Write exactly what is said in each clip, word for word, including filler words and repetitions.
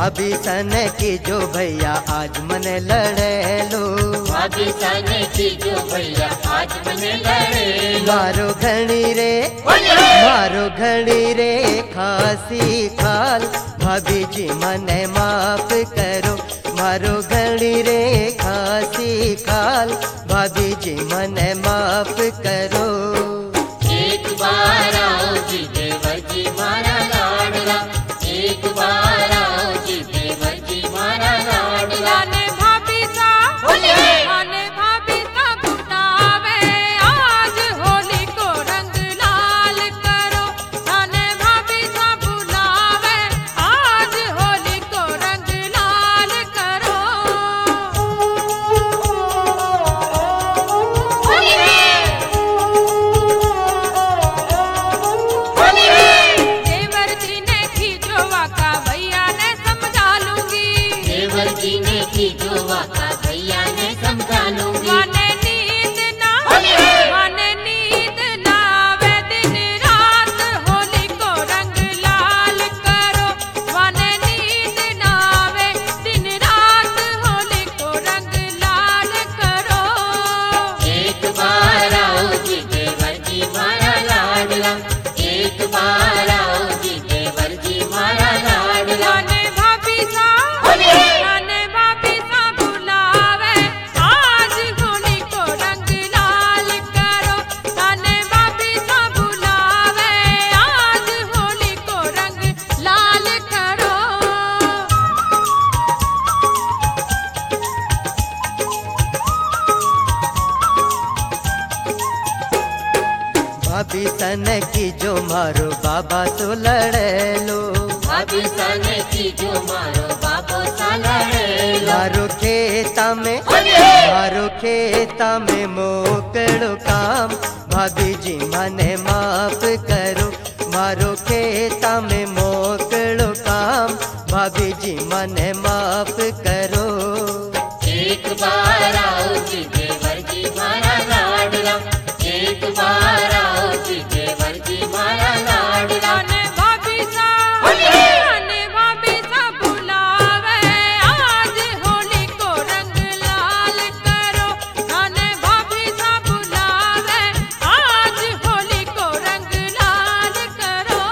भाभी सने की जो भैया आज मने लड़े लो, भाभी सने की जो भैया आज मने लड़े लो। मारो घणी रे मारो घणी रे खासी खाल, भाभी जी मने माफ करो। मारो घणी रे खासी खाल, भाभी जी मने माफ करो। एक बार आओ जी देवर जी मारा लाडला, एक बार आओ जी देवर जी मारा लाडला। ने भाभी सा ने भाभी सा बुलावे, आज होली को रंग लाल करो। ने भाभी सा बुलावे, आज होली को रंग लाल करो। देवर जी ने खींचो वाका भैया ने समझा लूंगी, देवर जी ने की जो वाका भैया ने समझा लूंगी। माने नींद ना माने नींद ना आवे, दिन रात होली को रंग लाल करो। माने नींद ना आवे, दिन रात होली को रंग लाल करो। एक बार आओ जी देवर जी मारा लाडला, एक बार आओ जी देवर जी मारा लाडला। ने भाभी सा ने भाभी सा बुलावे, आज होली को रंग लाल करो। ने भाभी सा बुलावे, आज होली को रंग लाल करो। भाभी सने की जो मारो बाबा तो लड़े लो, भाभी सने की जो मारो बाबो सा लड़े लो। मारो खेता में मारो खेता में मोकड़ो काम, भाभी जी मने माफ करो। मारो खेता में मोकड़ो काम, भाभी जी मने माफ करो। एक बार आओ जी देवर जी मारा लाडला, एक बार आओ जी देवर जी मारा लाडला। ने भाभी सा ने भाभी सा बुलावे, आज होली को रंग लाल करो। ने भाभी सा बुलावे, आज होली को रंग लाल करो।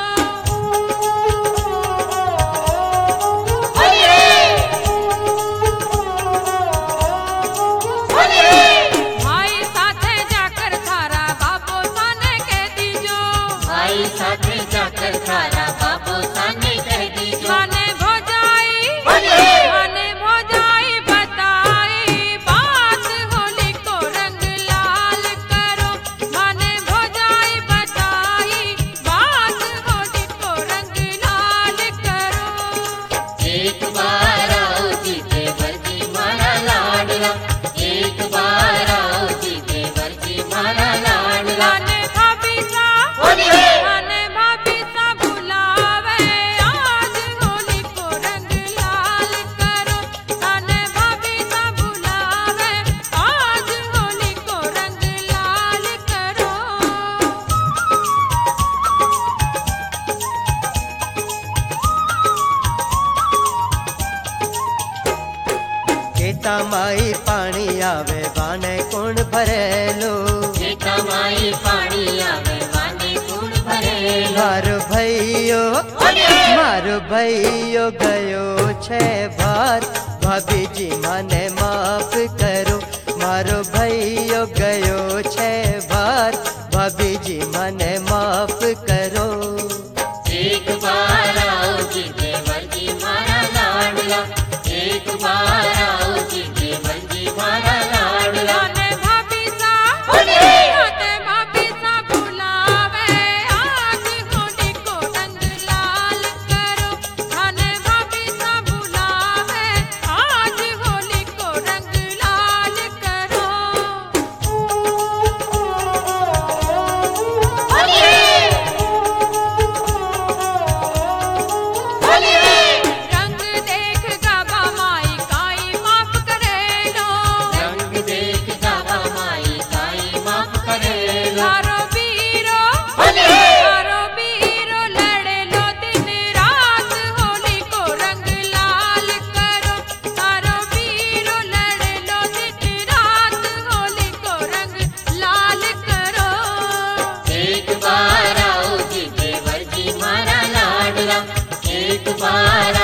भाई साथे जाकर थारा बाबो साने कह दीजो, भाई साथे जाकर थारा बाबो साने कह दीजो। माने भौजाई माने भौजाई बताई बात, होली को रंग लाल करो। माने भौजाई बताई बात, होली को रंग लाल करो। एक बार आओ जी देवर जी मारा लाडला, एक बार आओ जी देवर जी मारा लाडला। ने भाभी सा ने भाभी सा बुलावे, आज होली को रंग लाल करो। ने भाभी सा बुलावे, आज होली को रंग लाल करो। खेता माई पानी आवे, वाने कुण भरेलो। जेठा माई पानी आवे, वाने कुण भरेलो। मारो भैयो मारो भैयो गयो छे बार, भाभी जी मने माफ करो। मारो भैयो गयो छे बार, भाभी जी मने माफ करो। एक बार आओ जी देवर जी मारा लाडला, एक बार आओ जी देवर जी मारा लाडला। ने भाभी सा ने भाभी सा बुलावे, आज होली को रंग लाल करो। ने भाभी सा बुलावे, आज होली को रंग लाल करो। મારા